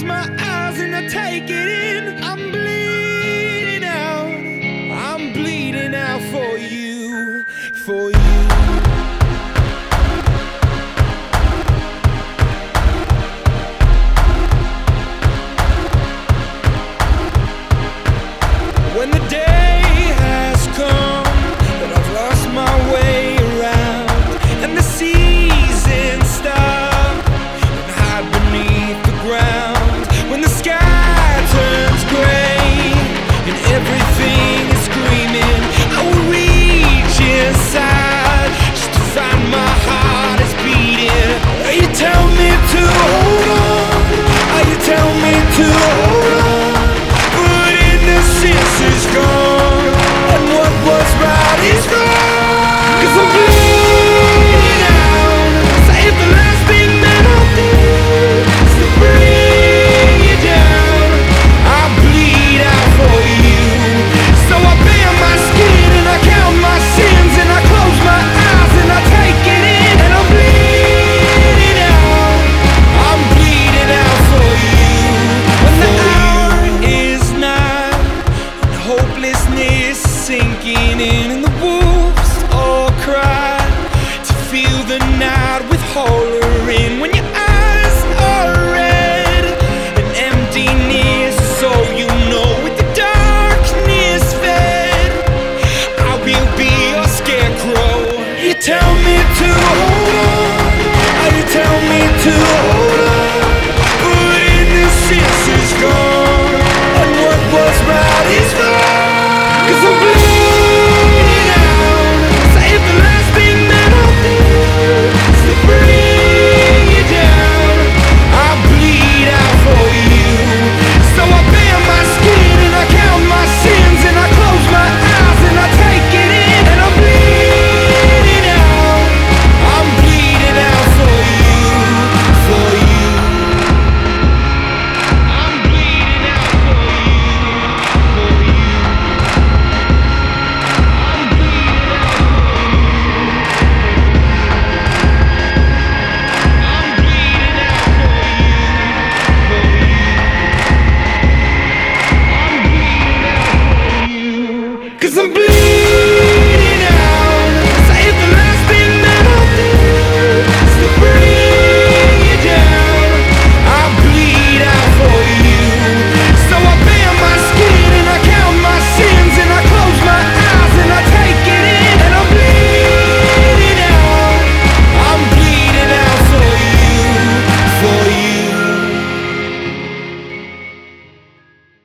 close my eyes and I take it in. I'm bleeding out. I'm bleeding out for you, for you. When the day has come and I've lost my way around, and the seasons stop and hide beneath the ground, when the sky turns gray and everything is screaming, I will reach inside just to find my heart is beating. You tell me to hold on, you tell me to hold on, but innocence is gone, and what was right is wrong. 'Cause I'm bleeding out. Save the last thing that I did is to bring you down. I bleed out for you, so I bare my skin and I count my sins and I close my eyes and I take it in, and I'm bleeding out. I'm bleeding out for you. When the hour is nigh, hopelessness sinking in, and the wolves all cry to feel the night with horror in. When your eyes are red and emptiness is all you know, with the darkness fed, I will be your scarecrow. You tell me to hold on, you tell me to hold on, but innocence is gone, and what was right is wrong. 'Cause I'm bleeding out. Save the last thing that I did is to bring you down. I bleed out for you, so I bare my skin and I count my sins and I close my eyes and I take it in, and I'm bleeding out. I'm bleeding out for you, for you. I'm bleeding out for you, for you. Cause I'm bleeding.